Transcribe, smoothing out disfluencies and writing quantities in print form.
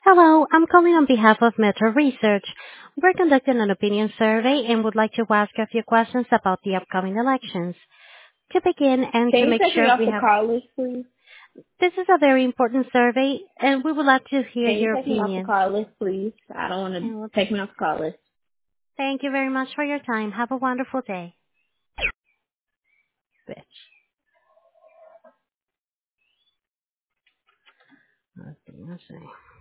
Hello, I'm calling on behalf of Metro Research. We're conducting an opinion survey and would like to ask a few questions about the upcoming elections. To begin and Can to you make take me sure off we the have, call list, please? this is a very important survey and we would like to hear Can you your take me off the opinion. call list, please? I don't want to And take me off the call list. thank you very much for your time. Have a wonderful day. Bitch. Let's see.